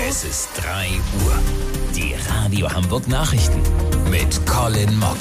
Es ist 3 Uhr. Die Radio Hamburg Nachrichten mit Colin Mock.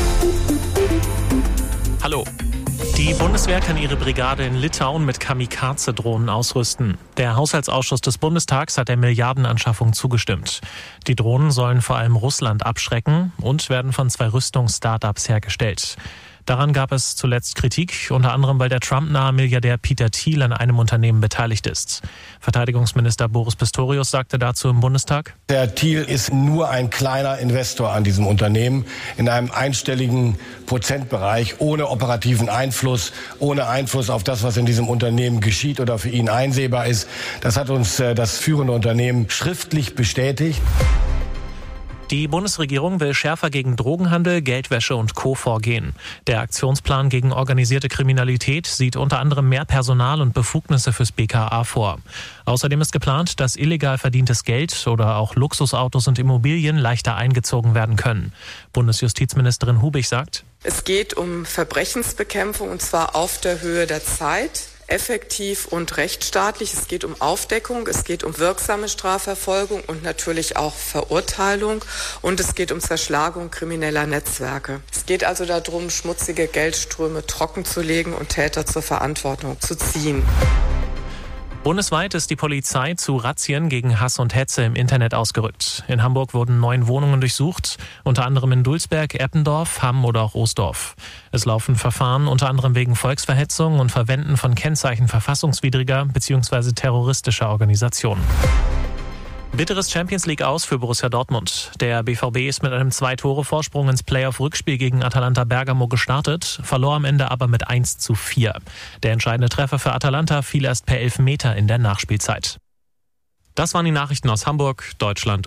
Hallo. Die Bundeswehr kann ihre Brigade in Litauen mit Kamikaze-Drohnen ausrüsten. Der Haushaltsausschuss des Bundestags hat der Milliardenanschaffung zugestimmt. Die Drohnen sollen vor allem Russland abschrecken und werden von 2 Rüstungs-Startups hergestellt. Daran gab es zuletzt Kritik, unter anderem weil der Trump-nahe Milliardär Peter Thiel an einem Unternehmen beteiligt ist. Verteidigungsminister Boris Pistorius sagte dazu im Bundestag: Der Thiel ist nur ein kleiner Investor an diesem Unternehmen in einem einstelligen Prozentbereich, ohne operativen Einfluss, ohne Einfluss auf das, was in diesem Unternehmen geschieht oder für ihn einsehbar ist. Das hat uns das führende Unternehmen schriftlich bestätigt. Die Bundesregierung will schärfer gegen Drogenhandel, Geldwäsche und Co. vorgehen. Der Aktionsplan gegen organisierte Kriminalität sieht unter anderem mehr Personal und Befugnisse fürs BKA vor. Außerdem ist geplant, dass illegal verdientes Geld oder auch Luxusautos und Immobilien leichter eingezogen werden können. Bundesjustizministerin Hubig sagt: Es geht um Verbrechensbekämpfung, und zwar auf der Höhe der Zeit. Effektiv und rechtsstaatlich. Es geht um Aufdeckung, es geht um wirksame Strafverfolgung und natürlich auch Verurteilung. Und es geht um Zerschlagung krimineller Netzwerke. Es geht also darum, schmutzige Geldströme trockenzulegen und Täter zur Verantwortung zu ziehen. Bundesweit ist die Polizei zu Razzien gegen Hass und Hetze im Internet ausgerückt. In Hamburg wurden 9 Wohnungen durchsucht, unter anderem in Dulsberg, Eppendorf, Hamm oder auch Oosdorf. Es laufen Verfahren unter anderem wegen Volksverhetzung und Verwenden von Kennzeichen verfassungswidriger bzw. terroristischer Organisationen. Bitteres Champions-League-Aus für Borussia Dortmund. Der BVB ist mit einem 2-Tore-Vorsprung ins Playoff-Rückspiel gegen Atalanta Bergamo gestartet, verlor am Ende aber mit 1:4. Der entscheidende Treffer für Atalanta fiel erst per Elfmeter in der Nachspielzeit. Das waren die Nachrichten aus Hamburg, Deutschland